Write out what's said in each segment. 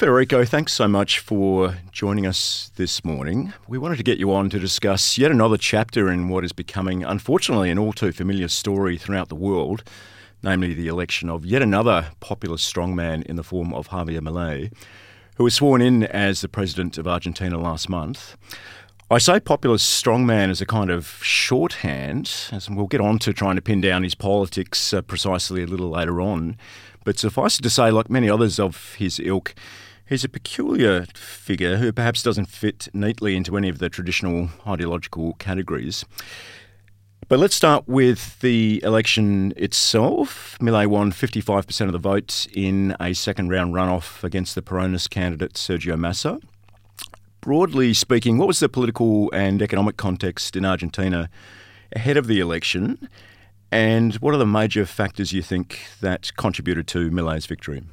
Federico, thanks so much for joining us this morning. We wanted to get you on to discuss yet another chapter in what is becoming, unfortunately, an all too familiar story throughout the world, namely the election of yet another populist strongman in the form of Javier Milei, who was sworn in as the president of Argentina last month. I say populist strongman as a kind of shorthand, as we'll get on to trying to pin down his politics precisely a little later on. But suffice it to say, like many others of his ilk, he's a peculiar figure who perhaps doesn't fit neatly into any of the traditional ideological categories. But let's start with the election itself. Milei won 55% of the vote in a second-round runoff against the Peronist candidate Sergio Massa. Broadly speaking, what was the political and economic context in Argentina ahead of the election? And what are the major factors you think that contributed to Milei's victory?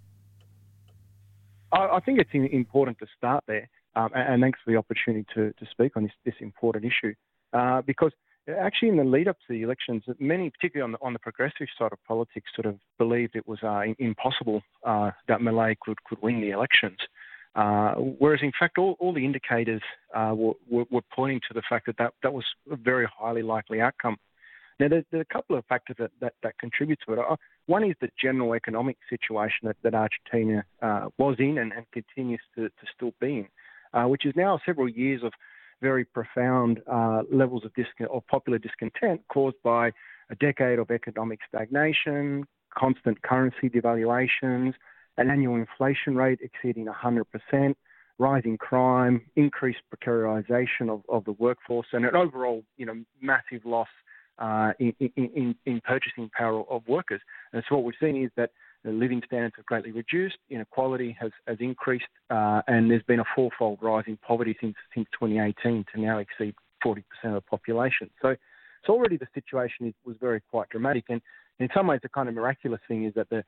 I think it's important to start there, and thanks for the opportunity to speak on this important issue, because actually in the lead-up to the elections, many, particularly on the progressive side of politics, sort of believed it was impossible that Milei could win the elections. Whereas, in fact, all the indicators were pointing to the fact that was a very highly likely outcome. Now, there's a couple of factors that contribute to it. One is the general economic situation that Argentina was in and continues to still be in, which is now several years of very profound levels of popular discontent caused by a decade of economic stagnation, constant currency devaluations, an annual inflation rate exceeding 100%, rising crime, increased precarization of the workforce, and an overall, massive loss in purchasing power of workers. And so what we've seen is that the living standards have greatly reduced, inequality has increased, and there's been a fourfold rise in poverty since 2018 to now exceed 40% of the population. So already the situation was very quite dramatic, and in some ways the kind of miraculous thing is that the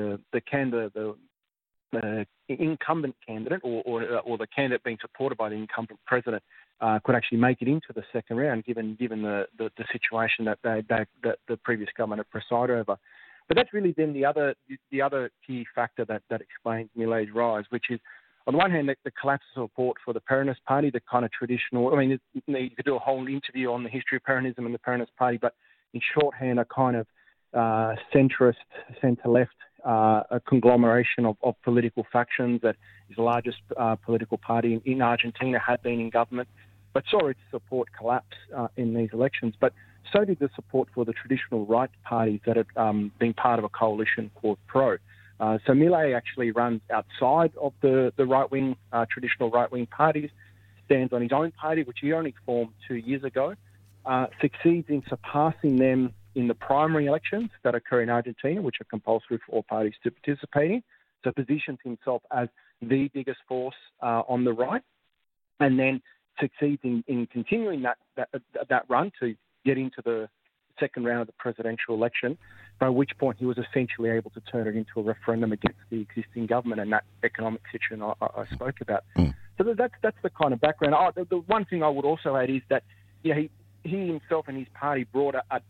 incumbent candidate or the candidate being supported by the incumbent president could actually make it into the second round, given the situation that the previous government had presided over. But that's really then the other key factor that explains Milei's rise, which is on the one hand the collapse of support for the Peronist Party, the kind of traditional. I mean, you could do a whole interview on the history of Peronism and the Peronist Party, but in shorthand, a kind of centrist, centre-left, a conglomeration of political factions that is the largest political party in Argentina, had been in government, but saw its support collapse in these elections. But so did the support for the traditional right parties that had been part of a coalition called PRO. So Milei actually runs outside of the right-wing, traditional right-wing parties, stands on his own party, which he only formed 2 years ago, succeeds in surpassing them in the primary elections that occur in Argentina, which are compulsory for all parties to participate in, so positions himself as the biggest force on the right, and then succeeds in continuing that run to get into the second round of the presidential election, by which point he was essentially able to turn it into a referendum against the existing government and that economic situation I spoke about. So that's the kind of background. The one thing I would also add is that he himself and his party brought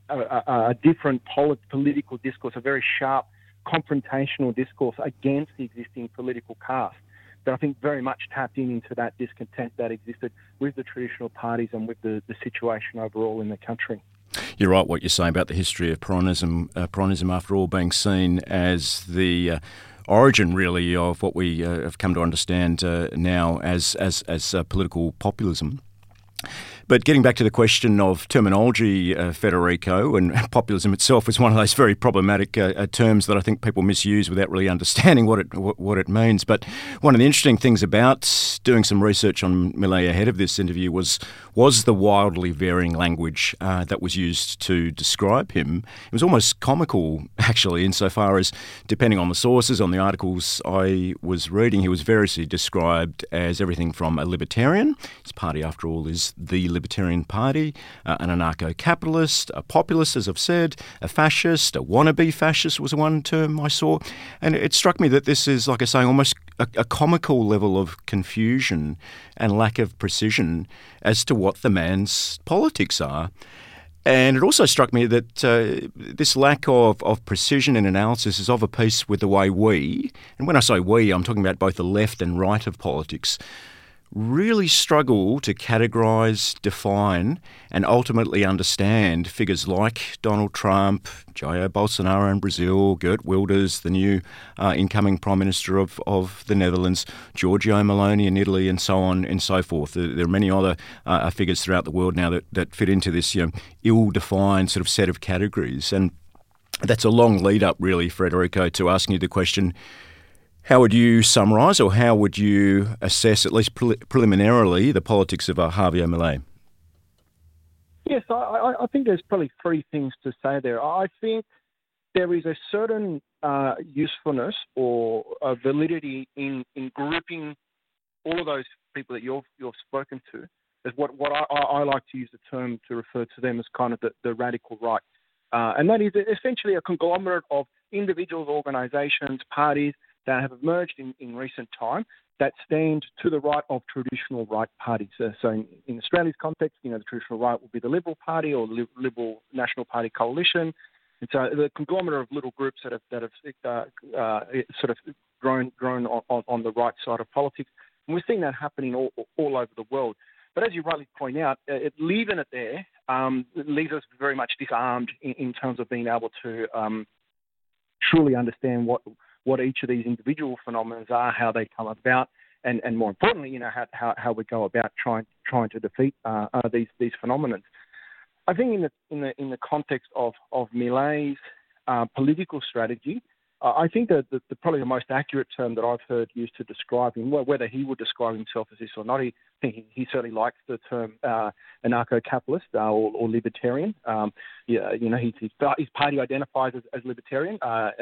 a different political discourse, a very sharp confrontational discourse against the existing political caste that I think very much tapped into that discontent that existed with the traditional parties and with the situation overall in the country. You're right what you're saying about the history of Peronism. Peronism, after all, being seen as the origin, really, of what we have come to understand now as political populism. But getting back to the question of terminology, Federico, and populism itself is one of those very problematic terms that I think people misuse without really understanding what it means. But one of the interesting things about doing some research on Milei ahead of this interview was the wildly varying language that was used to describe him. It was almost comical, actually, insofar as, depending on the sources, on the articles I was reading, he was variously described as everything from a libertarian. His party, after all, is the Libertarian Party, an anarcho-capitalist, a populist, as I've said, a fascist, a wannabe fascist was one term I saw. And it struck me that this is, like I say, almost a comical level of confusion and lack of precision as to what the man's politics are. And it also struck me that this lack of precision and analysis is of a piece with the way we, and when I say we, I'm talking about both the left and right of politics, really struggle to categorise, define and ultimately understand figures like Donald Trump, Jair Bolsonaro in Brazil, Geert Wilders, the new incoming Prime Minister of the Netherlands, Giorgio Meloni in Italy, and so on and so forth. There are many other figures throughout the world now that fit into this ill-defined sort of set of categories. And that's a long lead-up, really, Federico, to asking you the question, how would you summarise or how would you assess, at least preliminarily, the politics of Javier Milei? Yes, I think there's probably three things to say there. I think there is a certain usefulness or validity in grouping all of those people that you've spoken to as what I like to use the term to refer to them as kind of the radical right. And that is essentially a conglomerate of individuals, organisations, parties that have emerged in recent time that stand to the right of traditional right parties. So in Australia's context, the traditional right would be the Liberal Party or the Liberal National Party coalition. And so the conglomerate of little groups that have sort of grown on the right side of politics. And we're seeing that happening all over the world. But as you rightly point out, leaving it there leaves us very much disarmed in terms of being able to truly understand what each of these individual phenomena are, how they come about, and more importantly, how we go about trying to defeat these phenomena. I think in the context of Milei's political strategy, I think that probably the most accurate term that I've heard used to describe him, whether he would describe himself as this or not, I think he certainly likes the term anarcho-capitalist or libertarian. His party identifies as libertarian,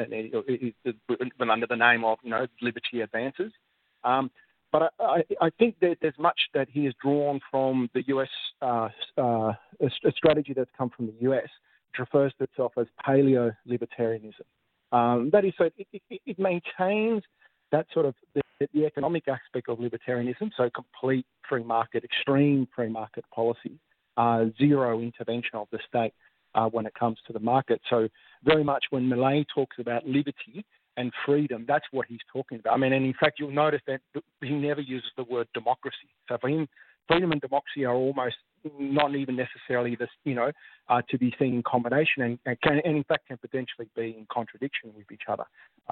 and under the name of Liberty Advances. But I think that there's much that he has drawn from the US, a strategy that's come from the US, which refers to itself as paleo-libertarianism. That is, so it maintains that sort of the economic aspect of libertarianism, so complete free market, extreme free market policy, zero intervention of the state when it comes to the market. So very much when Milei talks about liberty and freedom, that's what he's talking about. I mean, and in fact, you'll notice that he never uses the word democracy. So for him, freedom and democracy are almost not even necessarily this, to be seen in combination, and in fact can potentially be in contradiction with each other.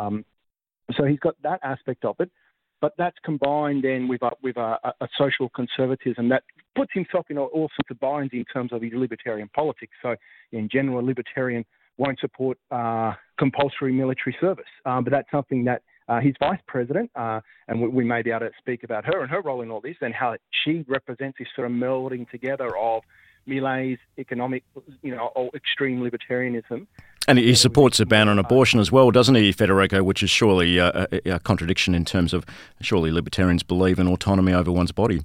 So he's got that aspect of it, but that's combined then with a social conservatism that puts himself in all sorts of binds in terms of his libertarian politics. So in general, a libertarian won't support compulsory military service, but that's something that his vice president, and we may be able to speak about her and her role in all this and how she represents this sort of melding together of Milei's economic, extreme libertarianism. And he supports a ban on abortion as well, doesn't he, Federico, which is surely a contradiction in terms of surely libertarians believe in autonomy over one's body.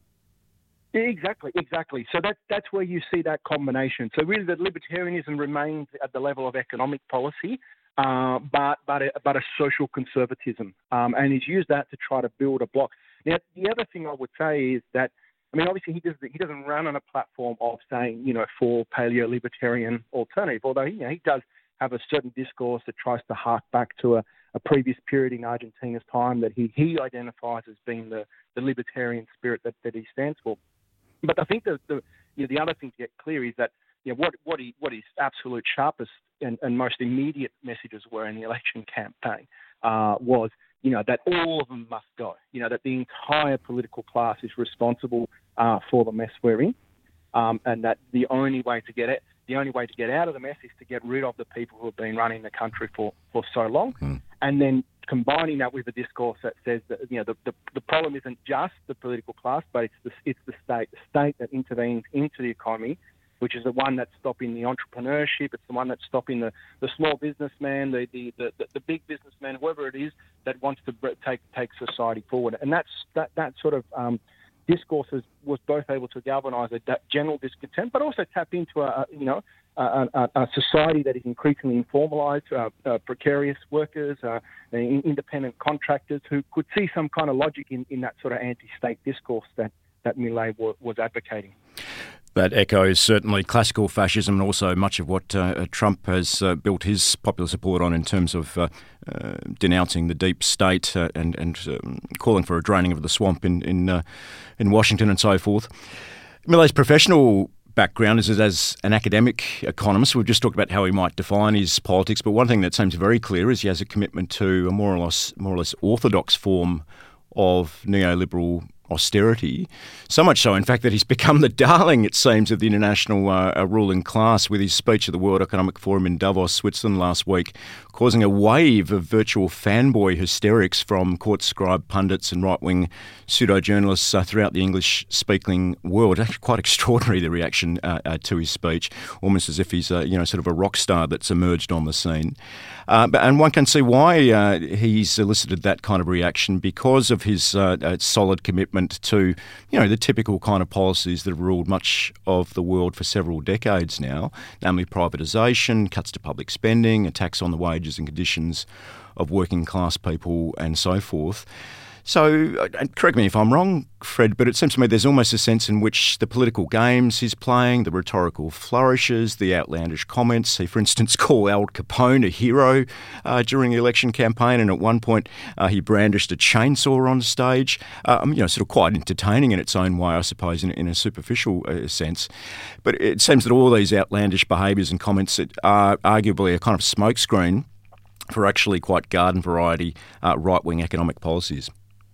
Exactly. So that's where you see that combination. So really, that libertarianism remains at the level of economic policy, but a social conservatism, and he's used that to try to build a bloc. Now, the other thing I would say is that, I mean, obviously he doesn't run on a platform of saying, for paleo-libertarian alternative, although he does have a certain discourse that tries to hark back to a previous period in Argentina's time that he identifies as being the libertarian spirit that he stands for. But I think the other thing to get clear is that what his absolute sharpest and most immediate messages were in the election campaign was that all of them must go. That the entire political class is responsible for the mess we're in, and that the only way to get out of the mess is to get rid of the people who have been running the country for so long, and then combining that with a discourse that says that the problem isn't just the political class, but it's the state that intervenes into the economy, which is the one that's stopping the entrepreneurship. It's the one that's stopping the small businessman, the big businessman, whoever it is that wants to take society forward. And that sort of discourse was both able to galvanise that general discontent, but also tap into a society that is increasingly informalised, precarious workers, independent contractors who could see some kind of logic in that sort of anti-state discourse that Milei was advocating. That echoes certainly classical fascism and also much of what Trump has built his popular support on in terms of denouncing the deep state and calling for a draining of the swamp in Washington and so forth. Millay's professional background is as an academic economist. We've just talked about how he might define his politics, but one thing that seems very clear is he has a commitment to a more or less orthodox form of neoliberal austerity, so much so, in fact, that he's become the darling, it seems, of the international ruling class with his speech at the World Economic Forum in Davos, Switzerland last week, causing a wave of virtual fanboy hysterics from court-scribed pundits and right-wing pseudo-journalists throughout the English-speaking world. Actually, quite extraordinary, the reaction to his speech, almost as if he's sort of a rock star that's emerged on the scene. And one can see why he's elicited that kind of reaction because of his solid commitment to, the typical kind of policies that have ruled much of the world for several decades now, namely privatisation, cuts to public spending, attacks on the wages and conditions of working class people and so forth. So, correct me if I'm wrong, Fred, but it seems to me there's almost a sense in which the political games he's playing, the rhetorical flourishes, the outlandish comments. He, for instance, called Al Capone a hero during the election campaign, and at one point he brandished a chainsaw on stage. Sort of quite entertaining in its own way, I suppose, in a superficial sense. But it seems that all these outlandish behaviours and comments are arguably a kind of smokescreen for actually quite garden variety right-wing economic policies.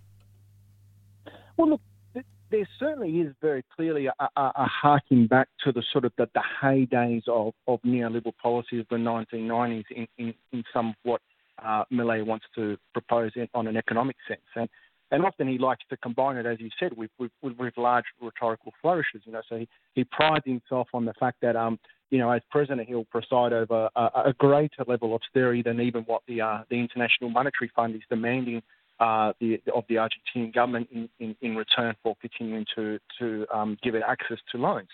Well, look, there certainly is very clearly a harking back to the sort of the heydays of neoliberal policy of the 1990s in some of what Milley wants to propose on an economic sense. And often he likes to combine it, as you said, with large rhetorical flourishes. So he prides himself on the fact that, as president, he'll preside over a greater level of austerity than even what the International Monetary Fund is demanding of the Argentinian government in return for continuing to give it access to loans.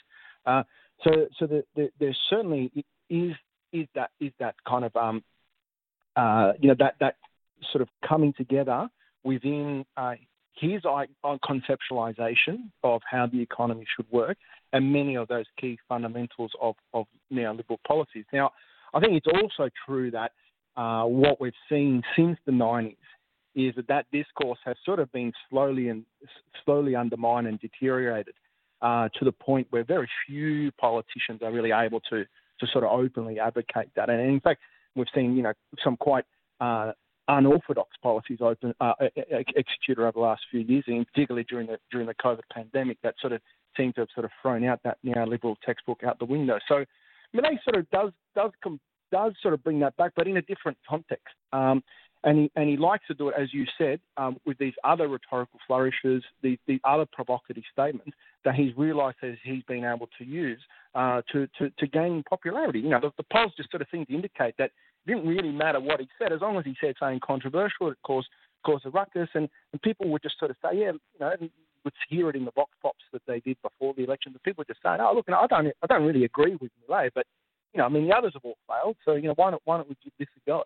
So there certainly is that kind of that sort of coming together within his conceptualization of how the economy should work and many of those key fundamentals of neoliberal policies. Now, I think it's also true that what we've seen since the 90s is that discourse has sort of been slowly undermined and deteriorated to the point where very few politicians are really able to sort of openly advocate that. And in fact, we've seen some quite unorthodox policies executed over the last few years, and particularly during the COVID pandemic, that sort of seem to have sort of thrown out that neoliberal textbook out the window. So Milley sort of does sort of bring that back, but in a different context. And he likes to do it, as you said, with these other rhetorical flourishes, these other provocative statements that he's realised that he's been able to use to gain popularity. The polls just sort of seem to indicate that it didn't really matter what he said, as long as he said something controversial, it caused a ruckus, and people would just sort of say, and would hear it in the vox pops that they did before the election. But people would just say, "Oh, look, I don't really agree with Milley, but the others have all failed, so why don't we give this a go?"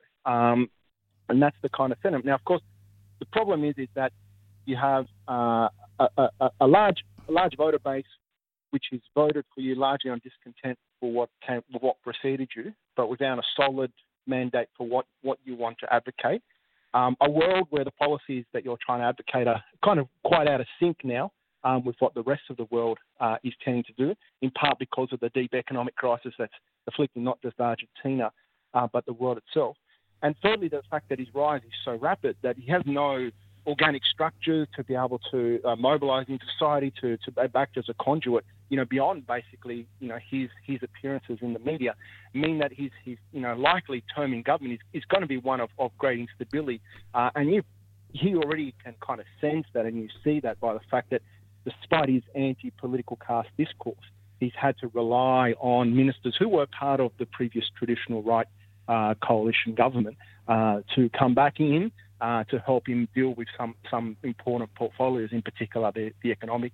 And that's the kind of sentiment. Now, of course, the problem is that you have a large voter base which has voted for you largely on discontent for what preceded you, but without a solid mandate for what you want to advocate. A world where the policies that you're trying to advocate are kind of quite out of sync now with what the rest of the world is tending to do, in part because of the deep economic crisis that's afflicting not just Argentina, but the world itself. And thirdly, the fact that his rise is so rapid that he has no organic structure to be able to mobilise in society to act as a conduit, beyond basically, his appearances in the media, mean that his likely term in government is going to be one of great instability. And he already can kind of sense that, and you see that by the fact that despite his anti-political caste discourse, he's had to rely on ministers who were part of the previous traditional right coalition government to come back in to help him deal with some important portfolios, in particular the economic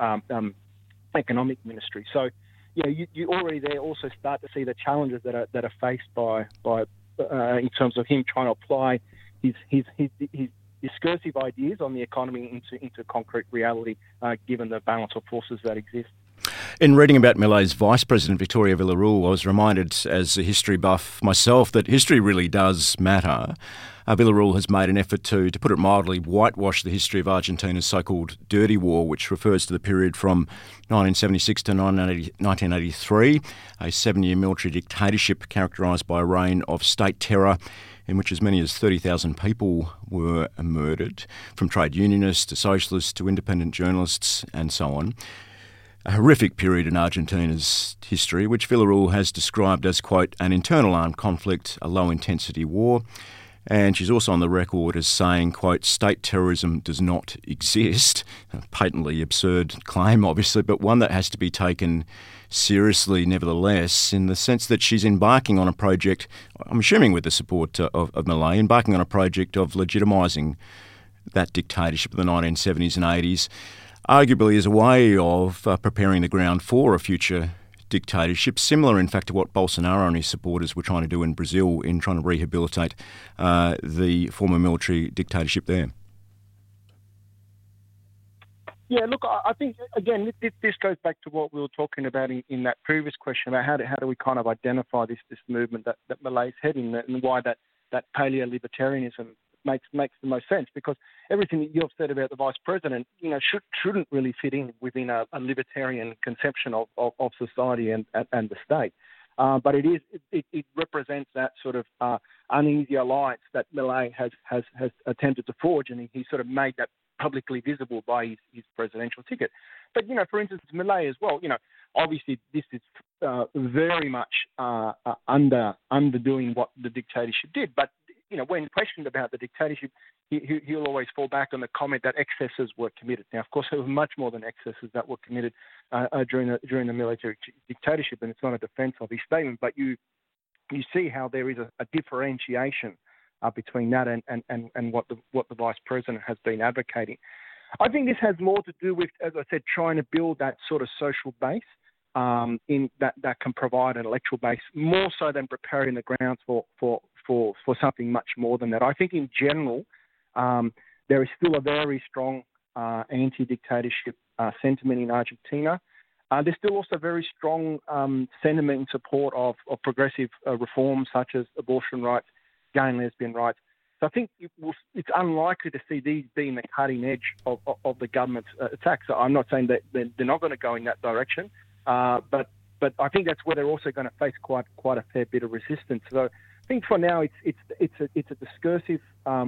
ministry. So, you already there also start to see the challenges that are faced by in terms of him trying to apply his discursive ideas on the economy into concrete reality, given the balance of forces that exist. In reading about Milei's Vice President, Victoria Villarreal, I was reminded as a history buff myself that history really does matter. Villarreal has made an effort to put it mildly, whitewash the history of Argentina's so-called Dirty War, which refers to the period from 1976 to 1983, a 7-year military dictatorship characterised by a reign of state terror in which as many as 30,000 people were murdered, from trade unionists to socialists to independent journalists and so on. A horrific period in Argentina's history, which Villarreal has described as, quote, an internal armed conflict, a low-intensity war. And she's also on the record as saying, quote, state terrorism does not exist. A patently absurd claim, obviously, but one that has to be taken seriously nevertheless, in the sense that she's embarking on a project, I'm assuming with the support of Milei, embarking on a project of legitimising that dictatorship of the 1970s and 80s, arguably as a way of preparing the ground for a future dictatorship, similar in fact to what Bolsonaro and his supporters were trying to do in Brazil in trying to rehabilitate the former military dictatorship there. Yeah, look, I think, again, this goes back to what we were talking about in that previous question about how do we kind of identify this movement that Milei's heading and why that paleo-libertarianism makes the most sense, because everything that you've said about the Vice President, shouldn't really fit in within a libertarian conception of society and the state. But it represents that sort of uneasy alliance that Milei has attempted to forge, and he sort of made that publicly visible by his presidential ticket. But, for instance, Milei as well, obviously this is very much underdoing what the dictatorship did. But, when questioned about the dictatorship, he'll always fall back on the comment that excesses were committed. Now, of course, there were much more than excesses that were committed during the military dictatorship, and it's not a defence of his statement, but you see how there is a differentiation between that and what the Vice President has been advocating. I think this has more to do with, as I said, trying to build that sort of social base in that can provide an electoral base, more so than preparing the grounds for something much more than that. I think in general, there is still a very strong anti-dictatorship sentiment in Argentina. There's still also very strong sentiment in support of progressive reforms such as abortion rights, gay and lesbian rights. So I think it's unlikely to see these being the cutting edge of the government's attacks. So I'm not saying that they're not going to go in that direction, but I think that's where they're also going to face quite a fair bit of resistance. So I think for now it's a discursive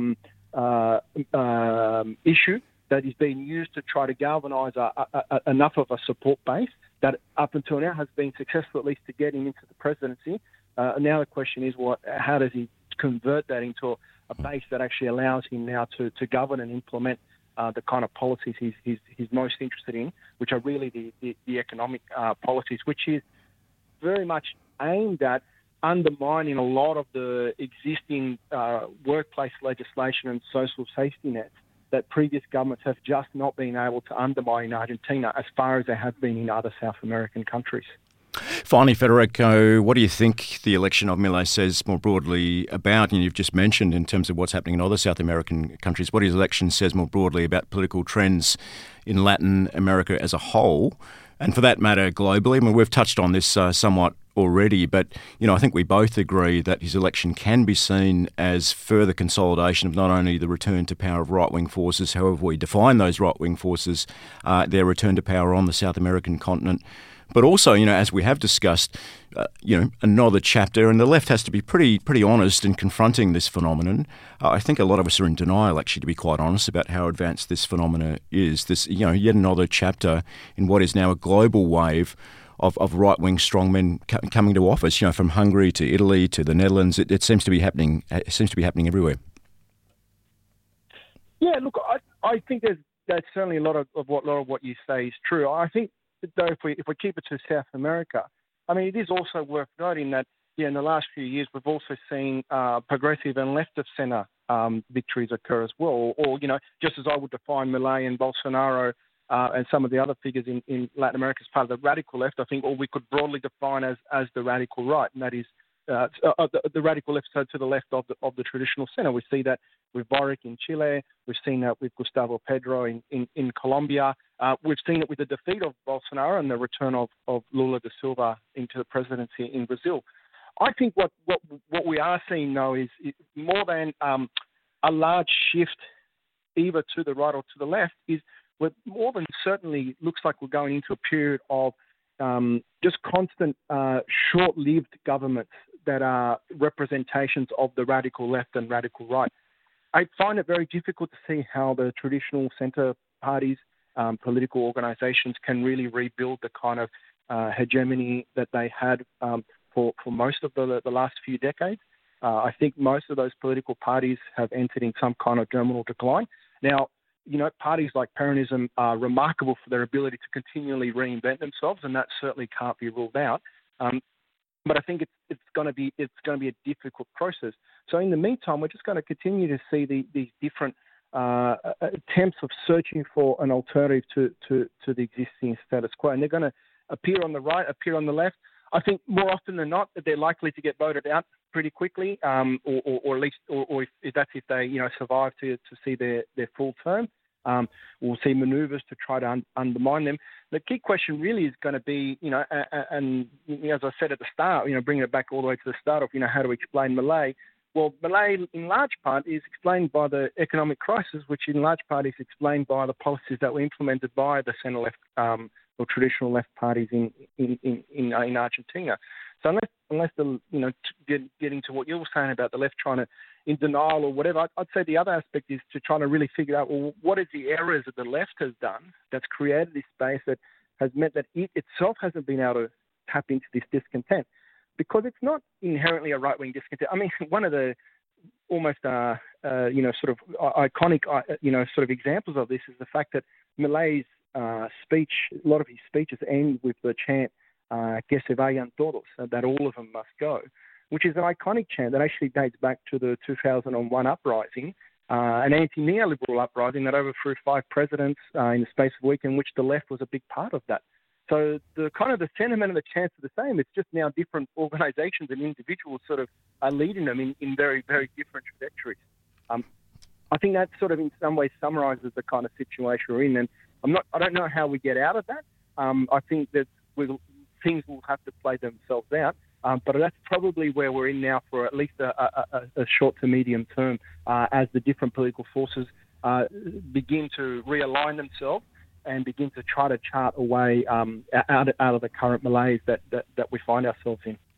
issue that is being used to try to galvanise enough of a support base that up until now has been successful, at least to get him into the presidency. Now the question is, how does he convert that into a base that actually allows him now to govern and implement the kind of policies he's most interested in, which are really the economic policies, which is very much aimed at undermining a lot of the existing workplace legislation and social safety nets that previous governments have just not been able to undermine in Argentina as far as they have been in other South American countries. Finally, Federico, what do you think the election of Milei says more broadly about, and you've just mentioned in terms of what's happening in other South American countries, what his election says more broadly about political trends in Latin America as a whole, and for that matter, globally? I mean, we've touched on this somewhat already, but, I think we both agree that his election can be seen as further consolidation of not only the return to power of right-wing forces, however we define those right-wing forces, their return to power on the South American continent, but also, as we have discussed, another chapter, and the left has to be pretty honest in confronting this phenomenon. I think a lot of us are in denial, actually, to be quite honest, about how advanced this phenomena is. This, yet another chapter in what is now a global wave of right-wing strongmen coming to office. From Hungary to Italy to the Netherlands, it seems to be happening. It seems to be happening everywhere. Yeah, look, I think there's certainly a lot of what you say is true. I think, though, if we keep it to South America, I mean, it is also worth noting that in the last few years we've also seen progressive and left of centre victories occur as well. Or just as I would define Milei and Bolsonaro and some of the other figures in Latin America as part of the radical left, I think, or we could broadly define as the radical right, and that is the radical left, so to the left of the traditional centre. We see that with Boric in Chile. We've seen that with Gustavo Petro in Colombia. We've seen it with the defeat of Bolsonaro and the return of Lula da Silva into the presidency in Brazil. I think what we are seeing now is more than a large shift either to the right or to the left, is we're more than certainly looks like we're going into a period of just constant short-lived governments that are representations of the radical left and radical right. I find it very difficult to see how the traditional centre parties, political organisations can really rebuild the kind of hegemony that they had for most of the last few decades. I think most of those political parties have entered in some kind of terminal decline. Now, parties like Peronism are remarkable for their ability to continually reinvent themselves, and that certainly can't be ruled out. But I think it's going to be a difficult process. So in the meantime, we're just going to continue to see these different attempts of searching for an alternative to the existing status quo, and they're going to appear on the right, appear on the left. I think more often than not that they're likely to get voted out pretty quickly, or at least, or if they survive to see their full term. We'll see manoeuvres to try to undermine them. The key question really is going to be, and as I said at the start, bringing it back all the way to the start of, how to explain Malay. Well, Malay, in large part, is explained by the economic crisis, which in large part is explained by the policies that were implemented by the centre-left or traditional left parties in Argentina. So unless getting to what you were saying about the left trying to in denial or whatever, I'd say the other aspect is to try to really figure out, well, what is the errors that the left has done that's created this space that has meant that it itself hasn't been able to tap into this discontent, because it's not inherently a right-wing discontent. I mean, one of the almost sort of iconic sort of examples of this is the fact that Malay's speech, a lot of his speeches end with the chant "Que se vayan todos," that all of them must go, which is an iconic chant that actually dates back to the 2001 uprising, an anti-neoliberal uprising that overthrew 5 presidents in the space of a week, in which the left was a big part of that. So the sentiment and the chants are the same. It's just now different organisations and individuals sort of are leading them in very, very different trajectories. I think that sort of in some ways summarises the kind of situation we're in, and I don't know how we get out of that. I think that things will have to play themselves out. But that's probably where we're in now for at least a short to medium term, as the different political forces begin to realign themselves and begin to try to chart a way out of the current malaise that we find ourselves in.